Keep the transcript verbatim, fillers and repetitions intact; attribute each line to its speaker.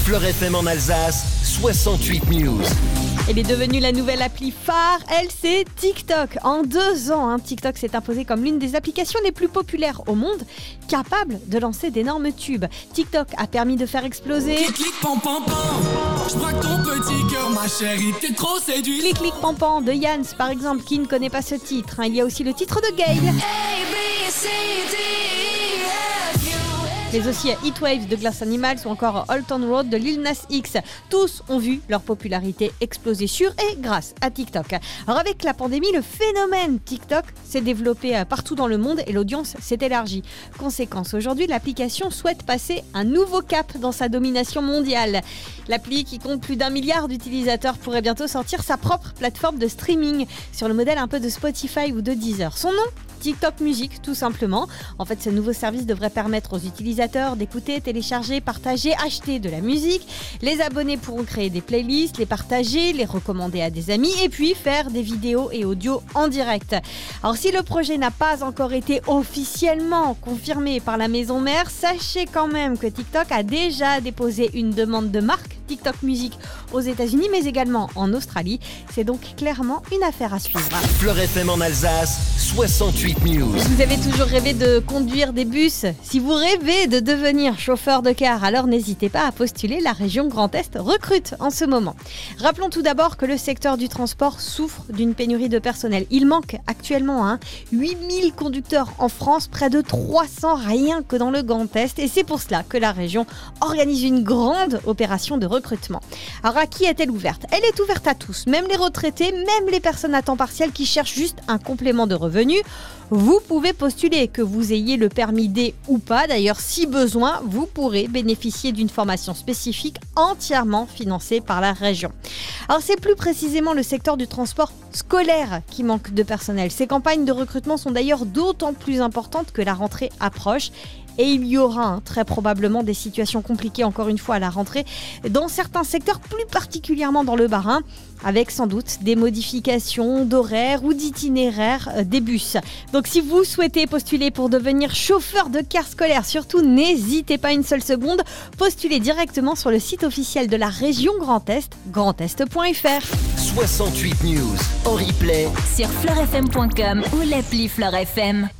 Speaker 1: Fleur F M en Alsace, soixante-huit News.
Speaker 2: Elle est devenue la nouvelle appli phare, elle c'est TikTok. En deux ans, hein, TikTok s'est imposé comme l'une des applications les plus populaires au monde, capable de lancer d'énormes tubes. TikTok a permis de faire exploser...
Speaker 3: Clic, clic, pam, pam, pam. Je braque ton petit cœur, ma chérie, t'es trop séduite.
Speaker 2: Clic, clic, pam, pam de Yans, par exemple, qui ne connaît pas ce titre. Hein. Il y a aussi le titre de Gail. Mais aussi Heatwaves de Glass Animals ou encore Old Town Road de Lil Nas X. Tous ont vu leur popularité exploser sur et grâce à TikTok. Alors avec la pandémie, le phénomène TikTok s'est développé partout dans le monde et l'audience s'est élargie. Conséquence, aujourd'hui, l'application souhaite passer un nouveau cap dans sa domination mondiale. L'appli qui compte plus d'un milliard d'utilisateurs pourrait bientôt sortir sa propre plateforme de streaming sur le modèle un peu de Spotify ou de Deezer. Son nom ? TikTok Music, tout simplement. En fait, ce nouveau service devrait permettre aux utilisateurs d'écouter, télécharger, partager, acheter de la musique. Les abonnés pourront créer des playlists, les partager, les recommander à des amis et puis faire des vidéos et audios en direct. Alors, si le projet n'a pas encore été officiellement confirmé par la maison mère, sachez quand même que TikTok a déjà déposé une demande de marque TikTok Music aux États-Unis, mais également en Australie. C'est donc clairement une affaire à suivre.
Speaker 1: Fleur F M en Alsace, soixante-huit News.
Speaker 2: Vous avez toujours rêvé de conduire des bus ? Si vous rêvez de devenir chauffeur de car, alors n'hésitez pas à postuler. La région Grand Est recrute en ce moment. Rappelons tout d'abord que le secteur du transport souffre d'une pénurie de personnel. Il manque actuellement hein, huit mille conducteurs en France, près de trois cents rien que dans le Grand Est. Et c'est pour cela que la région organise une grande opération de recrutement. Alors à qui est-elle ouverte ? Elle est ouverte à tous, même les retraités, même les personnes à temps partiel qui cherchent juste un complément de revenus. Vous pouvez postuler, que vous ayez le permis D ou pas. D'ailleurs, si besoin, vous pourrez bénéficier d'une formation spécifique entièrement financée par la région. Alors, c'est plus précisément le secteur du transport scolaire qui manque de personnel. Ces campagnes de recrutement sont d'ailleurs d'autant plus importantes que la rentrée approche. Et il y aura hein, très probablement des situations compliquées, encore une fois, à la rentrée, dans certains secteurs, plus particulièrement dans le Bas-Rhin, avec sans doute des modifications d'horaires ou d'itinéraires euh, des bus. Donc si vous souhaitez postuler pour devenir chauffeur de car scolaire, surtout n'hésitez pas une seule seconde, postulez directement sur le site officiel de la région Grand Est, grand est point f r.
Speaker 1: soixante-huit News en replay
Speaker 4: sur fleur f m point com ou l'appli Fleur F M.